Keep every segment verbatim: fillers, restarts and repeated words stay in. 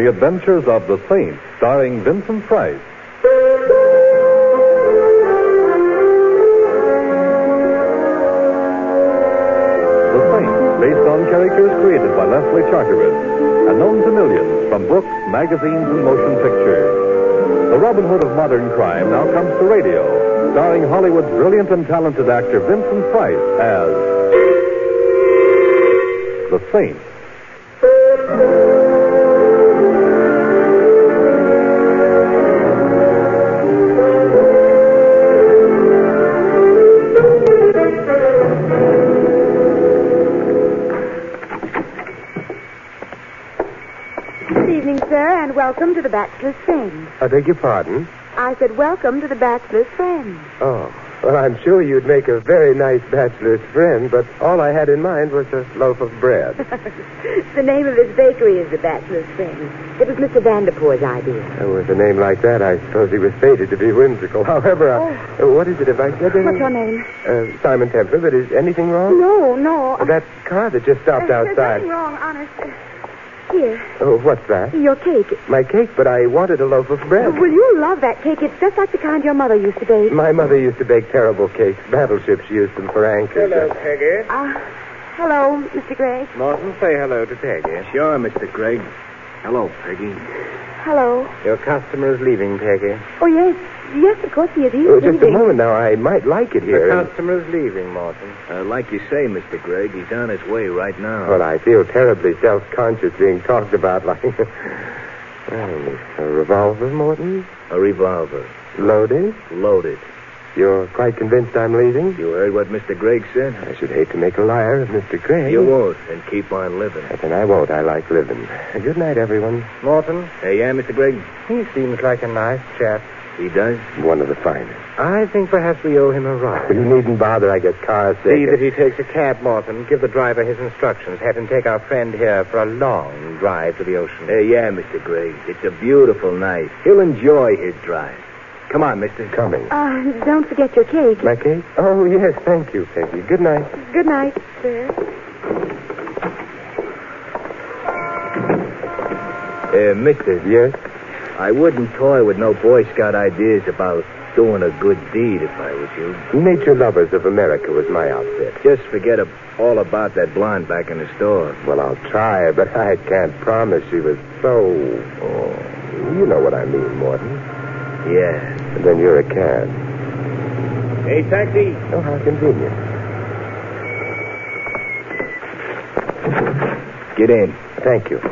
The Adventures of the Saint, starring Vincent Price. The Saint, based on characters created by Leslie Charteris and known to millions from books, magazines, and motion pictures. The Robin Hood of modern crime now comes to radio, starring Hollywood's brilliant and talented actor Vincent Price as The Saint. And welcome to the Bachelor's Friend. I beg your pardon? I said welcome to the Bachelor's Friend. Oh, well, I'm sure you'd make a very nice bachelor's friend, but all I had in mind was a loaf of bread. The name of his bakery is the Bachelor's Friend. It was Mister Vanderpoor's idea. Oh, with a name like that, I suppose he was fated to be whimsical. However, oh. uh, what is it, if I said anything? What's your name? Uh, Simon Templer, but is anything wrong? No, no. Uh, that car that just stopped uh, outside. There's nothing wrong, honest. Uh, Here. Oh, what's that? Your cake. My cake, but I wanted a loaf of bread. Well, you love that cake. It's just like the kind your mother used to bake. My mother used to bake terrible cakes. Battleships used them for anchors. Hello, Peggy. Uh, hello, Mister Gregg. Martin, say hello to Peggy. Sure, Mister Gregg. Hello, Peggy. Hello. Your customer is leaving, Peggy. Oh, yes. Yes, of course he is. He's Oh, just leaving. a moment now. I might like it here. The customer is leaving, Martin. Uh, like you say, Mister Gregg, he's on his way right now. Well, I feel terribly self-conscious being talked about like... oh, a revolver, Morton? A revolver. Loaded? Loaded. You're quite convinced I'm leaving? You heard what Mister Gregg said? I should hate to make a liar of Mister Gregg. You won't, and keep on living. Then I won't. I like living. Good night, everyone. Martin, Hey, yeah, Mister Gregg? he seems like a nice chap. He does? One of the finest. I think perhaps we owe him a ride. You needn't bother. I get car sick. See that he takes a cab, Martin. Give the driver his instructions. Have him take our friend here for a long drive to the ocean. Hey, yeah, Mister Gregg. It's a beautiful night. He'll enjoy his drive. Come on, mister. Coming. Uh, don't forget your cake. My cake? Oh, yes. Thank you, Peggy. Good night. Good night, sir. Uh, mister. Yes? I wouldn't toy with no Boy Scout ideas about doing a good deed if I was you. Nature Lovers of America was my outfit. Just forget a- all about that blonde back in the store. Well, I'll try, but I can't promise she was so... Oh, you know what I mean, Morton. Yeah. And then you're a cad. Hey, taxi. Oh, how convenient. Get in. Thank you.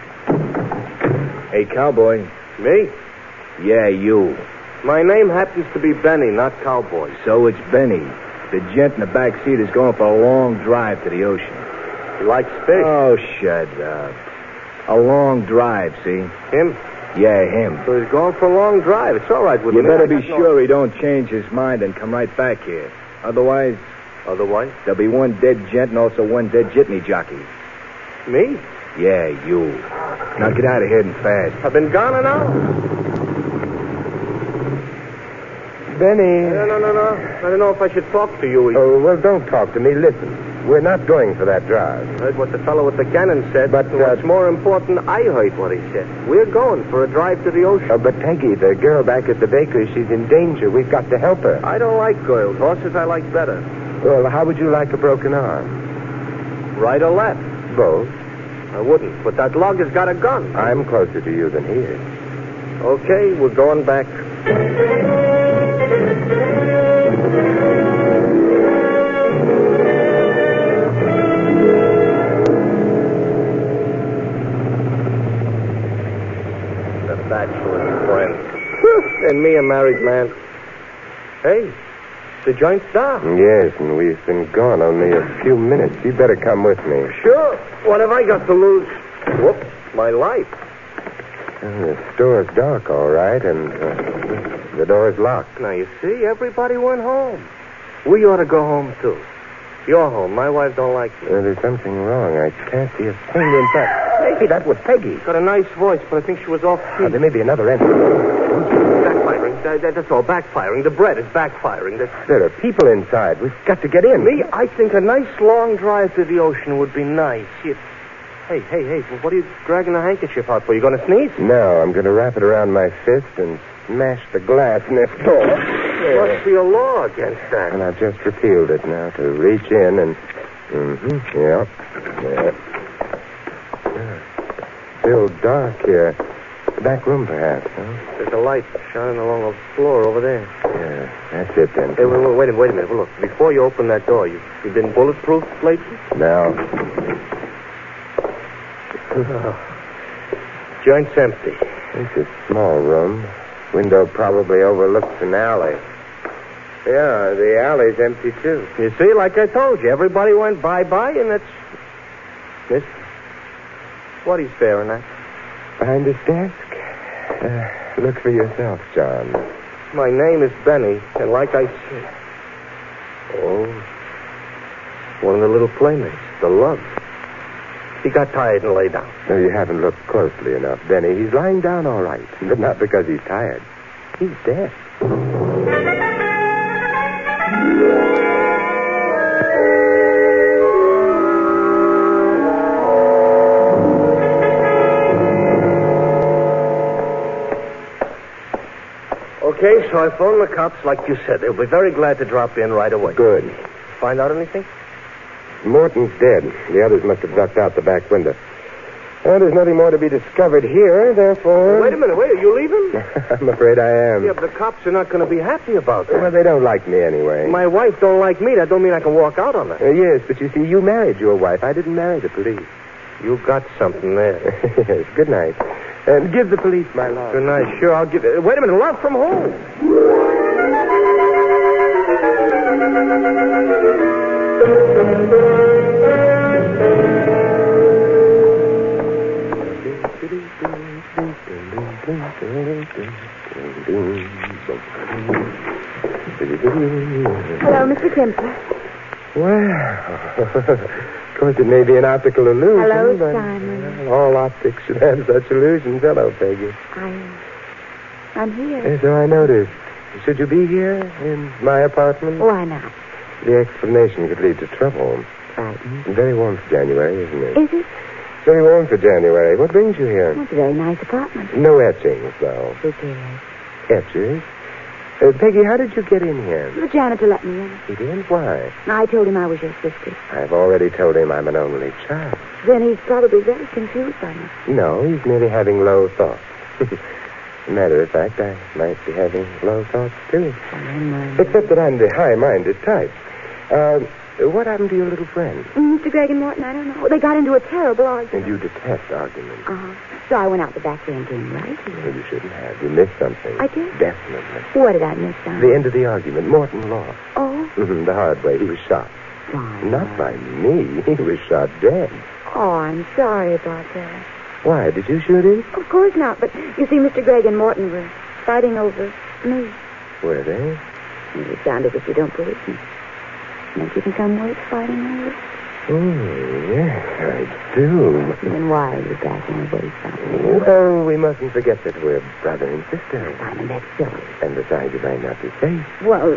Hey, cowboy. Me? Yeah, you. My name happens to be Benny, not Cowboy. So it's Benny. The gent in the back seat is going for a long drive to the ocean. He likes fish. Oh, shut up. A long drive, see? Him? Yeah, him. So he's going for a long drive. It's all right with You me. better I be got no- sure he don't change his mind and come right back here. Otherwise, Otherwise? there'll be one dead gent and also one dead jitney jockey. Me? Yeah, you. Now get out of here and fast. I've been gone an hour. Benny. No, no, no, no. I don't know if I should talk to you. Oh, well, don't talk to me. Listen. We're not going for that drive. I heard what the fellow with the cannon said, But, but uh, what's more important, I heard what he said. We're going for a drive to the ocean. Oh, but Peggy, the girl back at the bakery, she's in danger. We've got to help her. I don't like girls. Horses I like better. Well, how would you like a broken arm? Right or left? Both. I wouldn't, but that lug has got a gun. I'm closer to you than he is. Okay, we're going back. The bachelor's friend. And me a married man. Hey, the joint's down. Yes, and we've been gone only a few minutes. You better come with me. Sure. What have I got to lose? Whoops, my life. Uh, the store's dark, all right, and uh, the door's locked. Now, you see, everybody went home. We ought to go home, too. You're home. My wife don't like me. Uh, there's something wrong. I can't see a thing in fact. Hey, that was Peggy. Got a nice voice, but I think she was off key. Uh, there may be another entrance. Backfiring. That, that, that's all. Backfiring. The bread is backfiring. That's... There are people inside. We've got to get in. Me, I think a nice long drive to the ocean would be nice. It... Hey, hey, hey, what are you dragging the handkerchief out for? You going to sneeze? No, I'm going to wrap it around my fist and smash the glass next door. Must be a law against that. And I've just repealed it now to reach in and... Mm-hmm, yep. Yeah. Yeah. Still dark here. The back room, perhaps, huh? There's a light shining along the floor over there. Yeah, that's it then. Hey, wait, wait, wait a minute, wait a minute. Well, look, before you open that door, you, you've been bulletproof lately? Now. Oh. Joint's empty. It's a small room. Window probably overlooks an alley. Yeah, the alley's empty, too. You see, like I told you, everybody went bye-bye, and it's... Miss? What are you staring at? Behind this desk? Uh, look for yourself, John. My name is Benny, and like I said... Oh. One of the little playmates, the lug. He got tired and lay down. No, you haven't looked closely enough, Benny. He's lying down all right, but not because he's tired. He's dead. Okay, so I phoned the cops like you said. They'll be very glad to drop in right away. Good. Find out anything? Morton's dead. The others must have ducked out the back window. Well, there's nothing more to be discovered here, therefore... Wait a minute, wait, are you leaving? I'm afraid I am. Yeah, but the cops are not going to be happy about that. Well, they don't like me anyway. My wife don't like me. That don't mean I can walk out on her. Uh, yes, but you see, you married your wife. I didn't marry the police. You got something there. Yes, good night. And give the police my love. Good night. Sure, I'll give it. Wait a minute, love from home. Hello, Mister Kemper. Well, of course it may be an optical illusion. Hello, but, Simon. well, all optics should have such illusions. Hello, Peggy. I, I'm here. Yes, so I noticed. Should you be here in my apartment? Why not? The explanation could lead to trouble. Frightened. Very warm for January, isn't it? Is it? Very warm for January. What brings you here? Well, it's a very nice apartment. No etchings, though. Who cares? Etchers? Uh, Peggy, how did you get in here? The janitor let me in. He did? Why? I told him I was your sister. I've already told him I'm an only child. Then he's probably very confused by me. No, he's merely having low thoughts. As a matter of fact, I might be having low thoughts, too. High-minded. Except that I'm the high-minded type. Uh, what happened to your little friend? Mister Gregg and Morton, I don't know. They got into a terrible argument. And you detest arguments. Uh-huh. So I went out the back way and came right Well, here. you shouldn't have. You missed something. I did? Definitely. What did I miss, Simon? The end of the argument. Morton lost. Oh? Mhm, the hard way. He was shot. Simon. Not by me. He was shot dead. Oh, I'm sorry about that. Why? Did you shoot him? Of course not, but you see, Mister Gregg and Morton were fighting over me. Were they? You sound as if you don't believe me. Don't you think I'm worth fighting over? Oh, yes, I do. Then why are you backing away from me? Well, we mustn't forget that we're brother and sister. Simon, that's silly. And besides, you might not be safe. Well,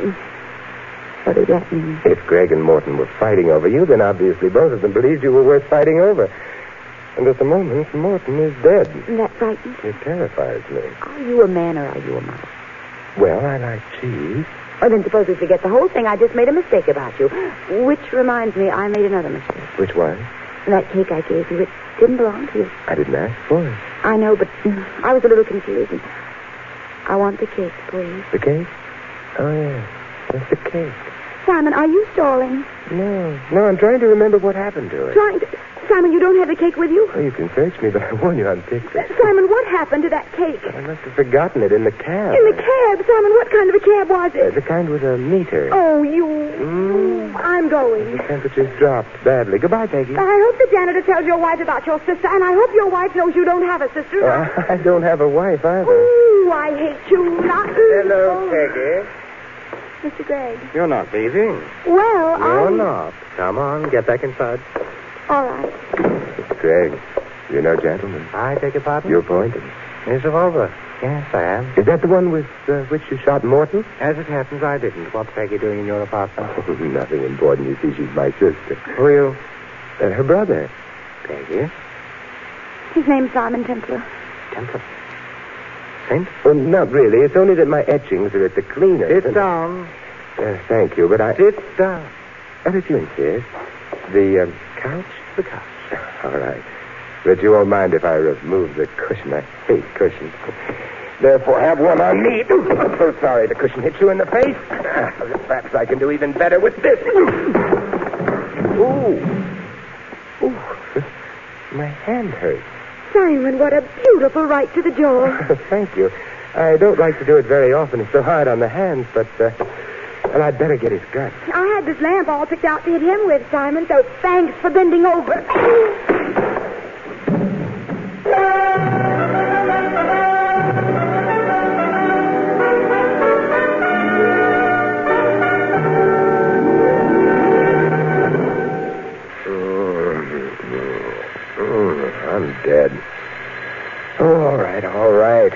what does that mean? If Gregg and Morton were fighting over you, then obviously both of them believed you were worth fighting over. And at the moment, Morton is dead. Isn't that frightening? It terrifies me. Are you a man or are you a mouse? Well, I like cheese. Well, then suppose we forget the whole thing. I just made a mistake about you. Which reminds me, I made another mistake. Which one? That cake I gave you, it didn't belong to you. I didn't ask for it. I know, but I was a little confused. And I want the cake, please. The cake? Oh, yes. That's the cake. Simon, are you stalling? No. No, I'm trying to remember what happened to it. Trying to... Simon, you don't have the cake with you? Oh, you can search me, but I warn you, I'm pickled. Simon, what happened to that cake? I must have forgotten it in the cab. In the cab. Simon, what kind of a cab was Uh, it? the kind with a meter. Oh, you... Mm. I'm going. The temperature's dropped badly. Goodbye, Peggy. I hope the janitor tells your wife about your sister, and I hope your wife knows you don't have a sister. Uh, I don't have a wife either. Ooh, I hate you. Not... Hello, Peggy. Mister Gregg. You're not leaving. Well, You're I... not. Come on, get back inside. All right. Mister Gregg, you're no gentleman. I take your pardon? You're appointed. His revolver. Yes, I am. Is that the one with uh, which you shot Morton? As it happens, I didn't. What's Peggy doing in your apartment? Nothing important. You see, she's my sister. Who are you? Uh, her brother. Peggy? His name's Simon Templar. Templar? Saint? Oh, not really. It's only that my etchings are at the cleaners. Sit down. Uh, thank you, but I... Sit down. Oh, if you insist. The um, couch? The couch. All right. But you won't mind if I remove the cushion. I hate cushions. Therefore, have one on me. I'm so sorry the cushion hit you in the face. Ah, perhaps I can do even better with this. Ooh. Ooh. My hand hurts. Simon, what a beautiful right to the jaw. Thank you. I don't like to do it very often. It's so hard on the hands, but, uh, well, I'd better get his gut. I had this lamp all picked out to hit him with, Simon, so thanks for bending over. I'm dead. Oh, all right, all right.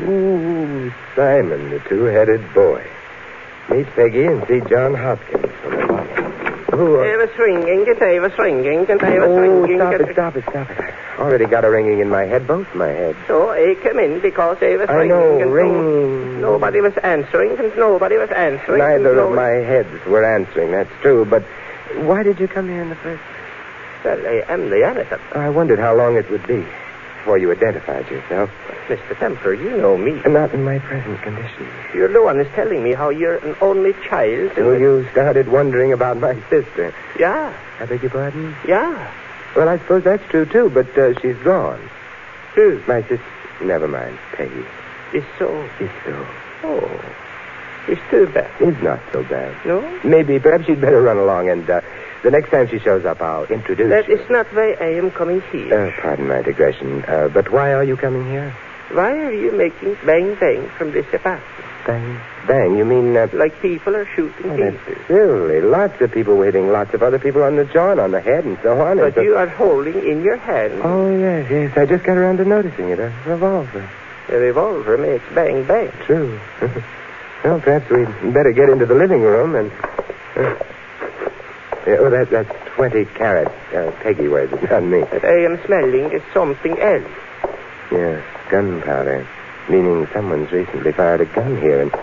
Ooh, Simon, the two-headed boy. Meet Peggy and see John Hopkins from the bottom. Oh, I was ringing, and I was ringing, and I was oh ringing. stop and... it, stop it, stop it. I already got a ringing in my head, both my heads. So I came in because I was I ringing. know, and ringing. no- nobody was answering, and nobody was answering. Neither and of no- my heads were answering, that's true, but why did you come here in the first place? Well, I am the Anakin. I wondered how long it would be before you identified yourself. Mister Templar, you know me. Not in my present condition. You're the one who's telling me how you're an only child. So you started wondering about my sister. Yeah, I beg your pardon? yeah. Well, I suppose that's true, too, but uh, she's gone. Who? My sister... Never mind, Peggy. Is so. Is so. Oh, it's too bad. Is not so bad. No? Maybe, perhaps you'd better run along, and uh, the next time she shows up, I'll introduce That you. is not why I am coming here. Uh, pardon my digression, uh, but why are you coming here? Why are you making bang bang from this apartment? Bang, bang, you mean... Uh, Like people are shooting oh, people. that's silly. Lots of people were hitting lots of other people on the jaw and on the head and so on. and But so... you are holding in your hand Oh, yes, yes. I just got around to noticing it. A revolver. a revolver makes bang bang. True. Well, perhaps we'd better get into the living room and... Uh, yeah, oh, that, that's twenty carat. Uh, Peggy wears it, not me. What I am smelling is something else. Yes, gunpowder. Meaning someone's recently fired a gun here and...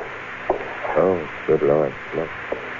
Oh, good Lord. Look,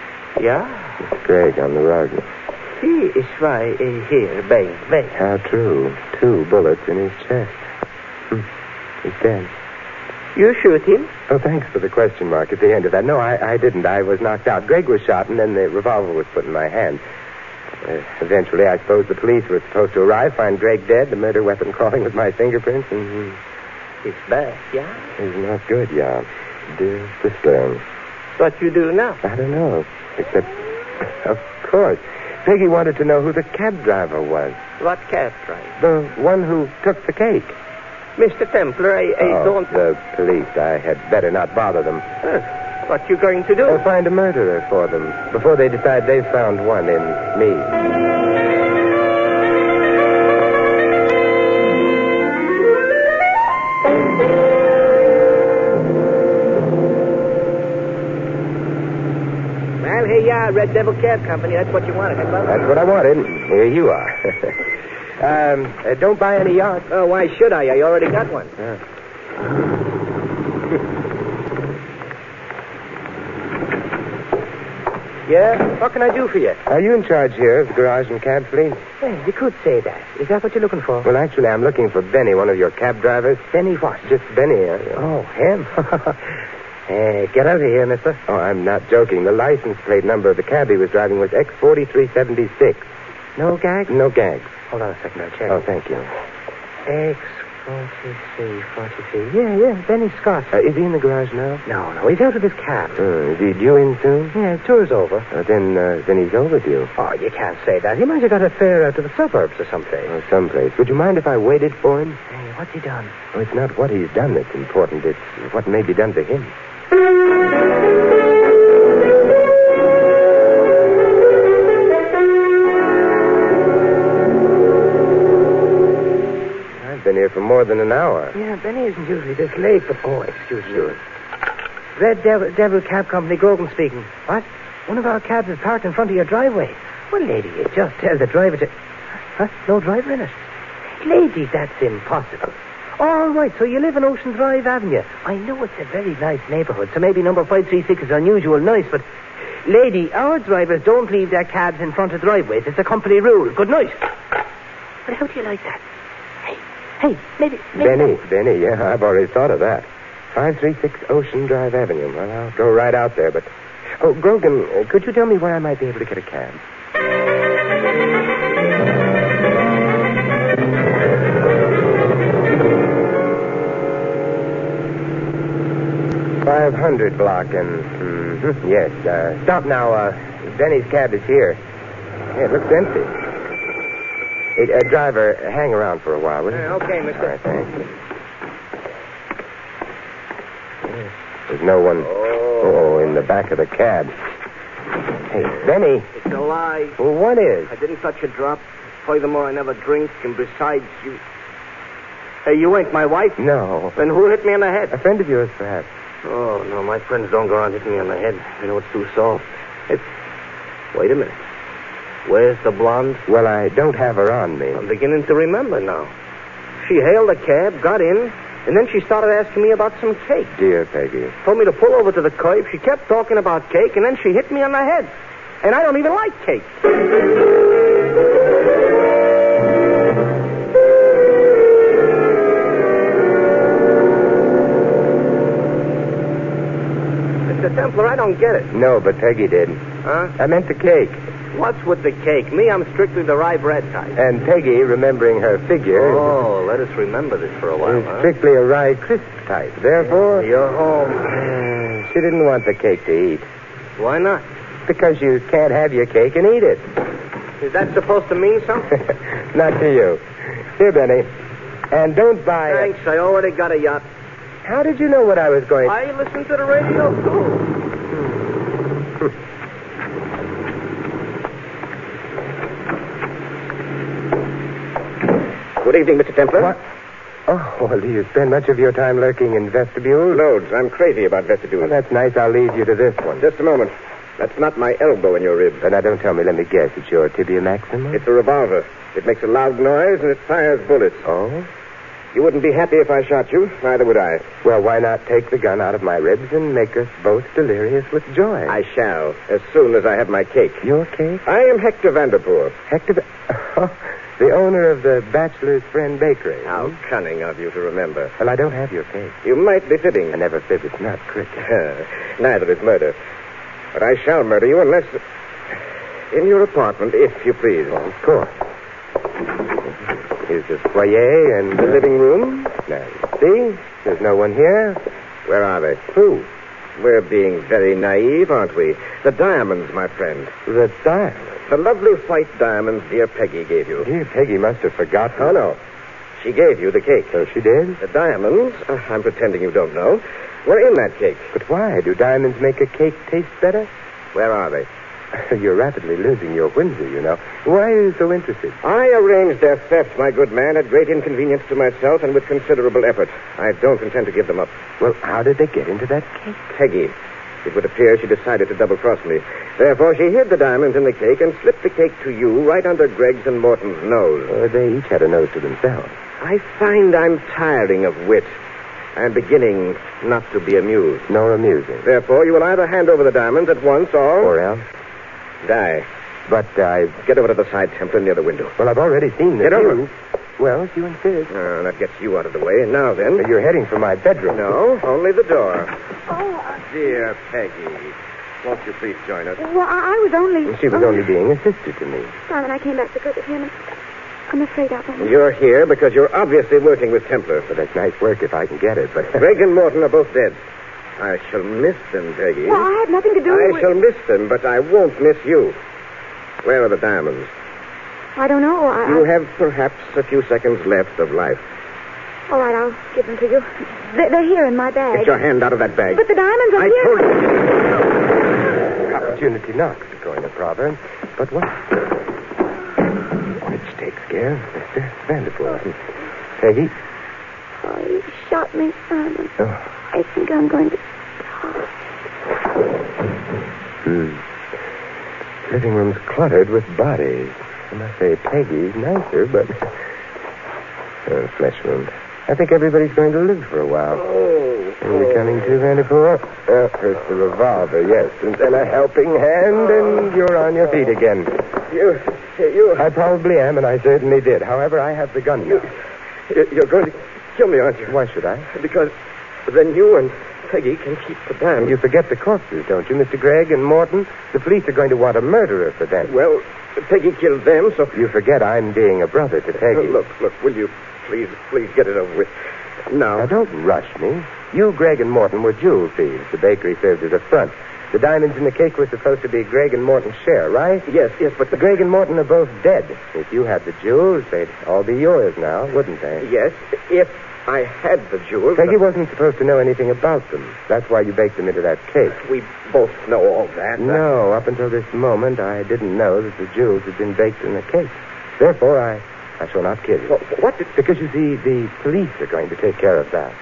Yeah, Miss Gregg on the rug. he is why I hear bang bang. How true. Two bullets in his chest. Hmm. He's dead. You shoot him? Oh, thanks for the question mark at the end of that. No, I, I didn't. I was knocked out. Greg was shot, and then the revolver was put in my hand. Uh, eventually, I suppose the police were supposed to arrive, find Greg dead, the murder weapon crawling with my fingerprints, and It's bad, yeah? he's not good, yeah. Dear sister. What you do now? I don't know. Except, of course, Peggy wanted to know who the cab driver was. What cab driver? The one who took the cake. Mister Templar, I, I oh, don't... the police. I had better not bother them. Huh. What you going to do? I'll find a murderer for them before they decide they've found one in me. Well, here you are, Red Devil Cab Company. That's what you wanted, huh, Bubba? That's what I wanted. Here you are. um, uh, don't buy any yachts. Oh, why should I? I already got one. Yeah? What can I do for you? Are you in charge here of the garage and cab fleet? Well, you could say that. Is that what you're looking for? Well, actually, I'm looking for Benny, one of your cab drivers. Benny what? Just Benny. Uh, Oh, him? Hey, get out of here, mister. oh, I'm not joking. The license plate number of the cab he was driving was X forty-three seventy-six. No gag? No gags. Hold on a second, I'll check. Oh, thank you. X forty-three, forty-three. Yeah, yeah, Benny Scott. Uh, is he in the garage now? No, no, he's out with his cab. Uh, is he due in soon? Yeah, his tour's over. Uh, then, uh, then he's overdue. Oh, you can't say that. He might have got a fare out to the suburbs or someplace. Or someplace. Would you mind if I waited for him? Hey, what's he done? Oh, it's not what he's done that's important. It's what may be done to him. I've been here for more than an hour. Yeah, Benny isn't usually this late, but... Oh, excuse me. Red Devil, Devil Cab Company, Grogan speaking. What? One of our cabs is parked in front of your driveway. Well, lady, you just tell the driver to... Huh? No driver in it? Lady, that's impossible. All right, so you live on Ocean Drive Avenue. I know it's a very nice neighborhood, so maybe number five three six is unusual nice, but... Lady, our drivers don't leave their cabs in front of driveways. It's a company rule. Good night. But how do you like that? Hey, hey, maybe... maybe Benny, that... Benny, yeah, I've already thought of that. five three six Ocean Drive Avenue. Well, I'll go right out there, but... Oh, Grogan, uh, could you tell me where I might be able to get a cab? five hundred block and... Mm-hmm, yes, uh, stop now. Uh, Benny's cab is here. Yeah, it looks empty. Hey, uh, driver, hang around for a while, will you? Uh, okay, mister. All right, thanks. There's no one... Oh, in the back of the cab. Hey, Benny. It's a lie. Well, what is? I didn't touch a drop. Furthermore, I never drink, and besides, you... Hey, you ain't my wife? No. Then who hit me on the head? A friend of yours, perhaps. Oh, no, my friends don't go around hitting me on the head. You know, it's too soft. It's... Wait a minute. Where's the blonde? Well, I don't have her on me. I'm beginning to remember now. She hailed a cab, got in, and then she started asking me about some cake. Dear Peggy. Told me to pull over to the curb. She kept talking about cake, and then she hit me on the head. And I don't even like cake. Mister Templar, I don't get it. No, but Peggy did. Huh? I meant the cake. What's with the cake? Me, I'm strictly the rye bread type. And Peggy, remembering her figure... Oh, let us remember this for a while, is huh? strictly a rye crisp type. Therefore... You're home. uh, she didn't want the cake to eat. Why not? Because you can't have your cake and eat it. Is that supposed to mean something? Not to you. Here, Benny. And don't buy... a- Thanks, I already got a yacht. How did you know what I was going... I listen to the radio, too. Good evening, Mister Templar. What? Oh, well, do you spend much of your time lurking in vestibules? Loads. I'm crazy about vestibules. Well, that's nice. I'll lead you to this one. Just a moment. That's not my elbow in your rib. But now, don't tell me. Let me guess. It's your tibia maxima? It's a revolver. It makes a loud noise and it fires bullets. Oh? You wouldn't be happy if I shot you. Neither would I. Well, why not take the gun out of my ribs and make us both delirious with joy? I shall, as soon as I have my cake. Your cake? I am Hector Vanderpool. Hector... Oh, the owner of the Bachelor's Friend Bakery. How cunning of you to remember. Well, I don't have your cake. You might be fibbing. I never fib. It's not cricket. Neither is murder. But I shall murder you unless... In your apartment, if you please. Oh, of course. Here's the foyer and... The living room? Now, you see? There's no one here. Where are they? Who? We're being very naive, aren't we? The diamonds, my friend. The diamond. The lovely white diamonds dear Peggy gave you. Dear Peggy must have forgotten. Oh, no. She gave you the cake. So she did? The diamonds, uh, I'm pretending you don't know, were in that cake. But why? Do diamonds make a cake taste better? Where are they? You're rapidly losing your whimsy, you know. Why are you so interested? I arranged their theft, my good man, at great inconvenience to myself and with considerable effort. I don't intend to give them up. Well, how did they get into that cake? Peggy. It would appear she decided to double-cross me. Therefore, she hid the diamonds in the cake and slipped the cake to you right under Greg's and Morton's nose. Uh, they each had a nose to themselves. I find I'm tiring of wit. I'm beginning not to be amused. Nor amusing. Therefore, you will either hand over the diamonds at once or... Or else? Die. But I... Get over to the side, Templar, near the window. Well, I've already seen the Get over. view. Well, if you insist. Uh, that gets you out of the way. Now, then... You're heading for my bedroom. No, only the door. Oh, Dear Peggy, won't you please join us? well, I, I was only... She was only being a sister to me. Simon, I came back to visit him, and I'm afraid I'll... You're here because you're obviously working with Templar. Well, that's nice work if I can get it, but... Greg and Morton are both dead. I shall miss them, Peggy. Well, I had nothing to do I with... shall miss them, but I won't miss you. Where are the diamonds? I don't know. I, You I... have perhaps a few seconds left of life. All right, I'll give them to you. They're, they're here in my bag. Get your hand out of that bag. But the diamonds are I here. told you. Opportunity knocks, according to proverb. But what? Which takes care of Mister Vanderpool. Peggy? Oh, you shot me, Simon. Oh. I think I'm going to die. Hmm. Living room's cluttered with bodies. I must say Peggy's nicer, but... Uh, flesh wound. I think everybody's going to live for a while. Oh. Are we coming to, Vanderpool? Uh, first the revolver, yes. And then a helping hand, and you're on your feet again. You, you... I probably am, and I certainly did. However, I have the gun now. You, you're going to kill me, aren't you? Why should I? Because then you and Peggy can keep the diamond. You forget the corpses, don't you, Mister Gregg and Morton? The police are going to want a murderer for them. Well, Peggy killed them, so... You forget I'm being a brother to Peggy. Uh, look, look, will you please, please get it over with now? Now, don't rush me. You, Gregg, and Morton were jewel thieves. The bakery served as a front. The diamonds in the cake were supposed to be Gregg and Morton's share, right? Yes, yes, but... The Gregg and Morton are both dead. If you had the jewels, they'd all be yours now, wouldn't they? Yes, if I had the jewels... Peggy but... wasn't supposed to know anything about them. That's why you baked them into that cake. We both know all that. No, up until this moment, I didn't know that the jewels had been baked in the cake. Therefore, I, I shall not kill you. Well, what did... Because, you see, the police are going to take care of that.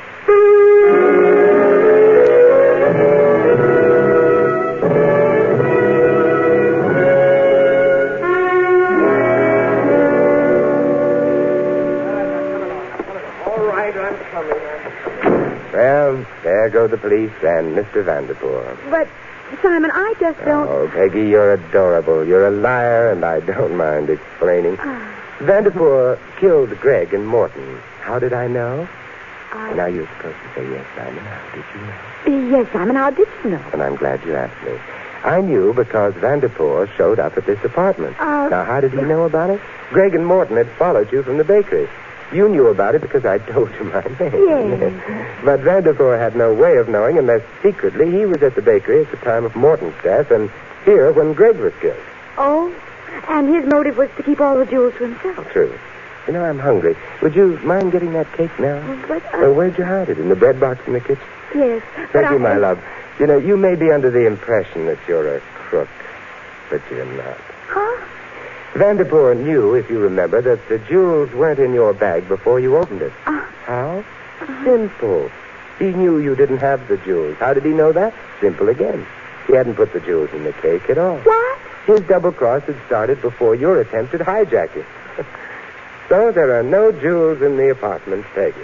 Well, there go the police and Mister Vanderpool. But, Simon, I just don't... Oh, Peggy, you're adorable. You're a liar, and I don't mind explaining. Vanderpool killed Gregg and Morton. How did I know? I... Now, you're supposed to say yes, Simon. How did you know? Yes, Simon, how did you know? And I'm glad you asked me. I knew because Vanderpool showed up at this apartment. Uh... Now, how did he know about it? Gregg and Morton had followed you from the bakery. You knew about it because I told you my name. Yes. But Vanderpool had no way of knowing unless secretly he was at the bakery at the time of Morton's death and here when Gregg was killed. Oh, and his motive was to keep all the jewels to himself. True. You know, I'm hungry. Would you mind getting that cake now? But I... Uh, where'd you hide it? In the bread box in the kitchen? Yes. Thank but you, I... my love. You know, you may be under the impression that you're a crook, but you're not. Huh? Vanderpool knew, if you remember, that the jewels weren't in your bag before you opened it. Uh, How? uh, Simple. He knew you didn't have the jewels. How did he know that? Simple again. He hadn't put the jewels in the cake at all. What? His double cross had started before your attempt at hijacking. So there are no jewels in the apartment, Peggy.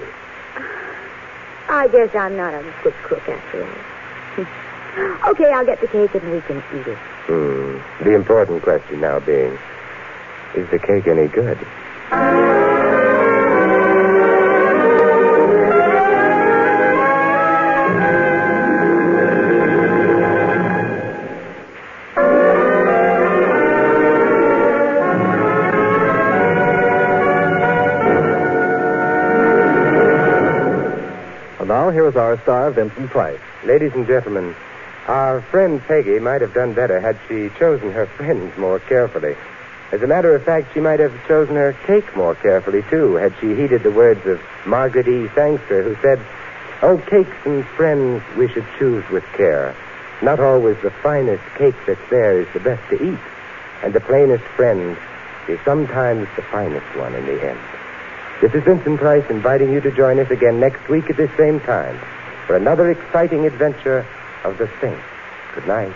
I guess I'm not a good cook after all. Okay, I'll get the cake and we can eat it. Hmm. The important question now being, is the cake any good? And now here is our star, Vincent Price. Ladies and gentlemen, our friend Peggy might have done better had she chosen her friends more carefully. As a matter of fact, she might have chosen her cake more carefully, too, had she heeded the words of Margaret E. Sangster, who said, "Oh, cakes and friends we should choose with care. Not always the finest cake that's there is the best to eat, and the plainest friend is sometimes the finest one in the end." This is Vincent Price inviting you to join us again next week at this same time for another exciting adventure of the Saint. Good night.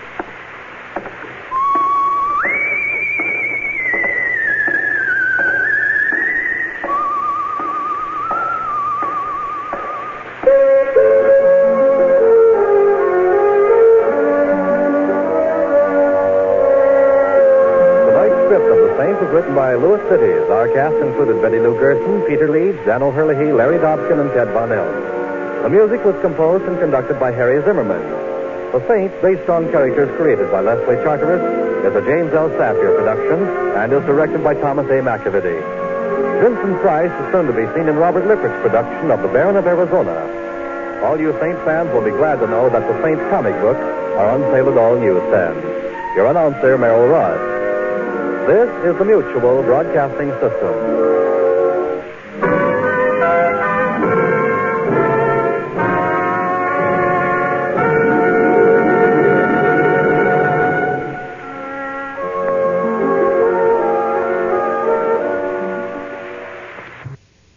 Written by Louis Cities. Our cast included Betty Lou Gerson, Peter Leeds, Dan O'Herlihy, Larry Dobkin, and Ted Von Ells. The music was composed and conducted by Harry Zimmerman. The Saint, based on characters created by Leslie Charteris, is a James L. Safier production and is directed by Thomas A. McAvity. Vincent Price is soon to be seen in Robert Lippert's production of The Baron of Arizona. All you Saint fans will be glad to know that the Saint comic books are on sale at all newsstands. Your announcer, Merrill Rudd. This is the Mutual Broadcasting System.